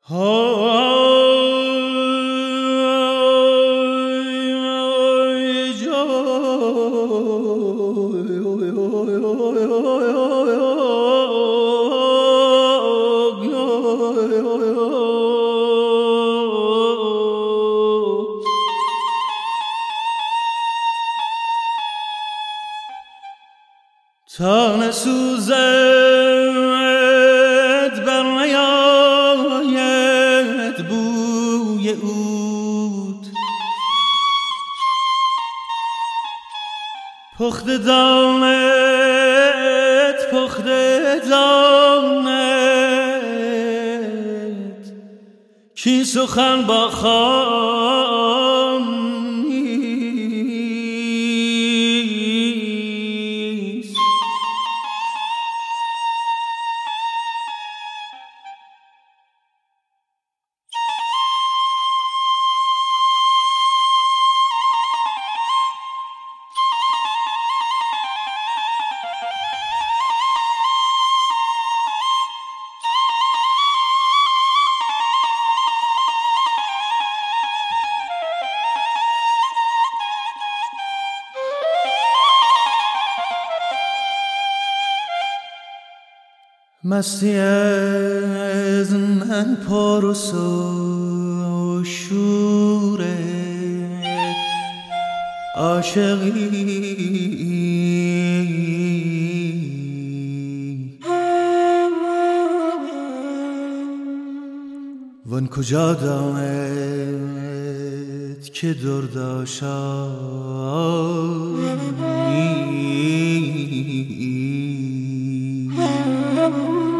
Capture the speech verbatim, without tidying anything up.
تا نسوزد بر نیاید بوی عود، پخته دانت پخته دانت کی سخن با خام مستی از من پارس و شور عاشقی، وان کجا داند که درداشانی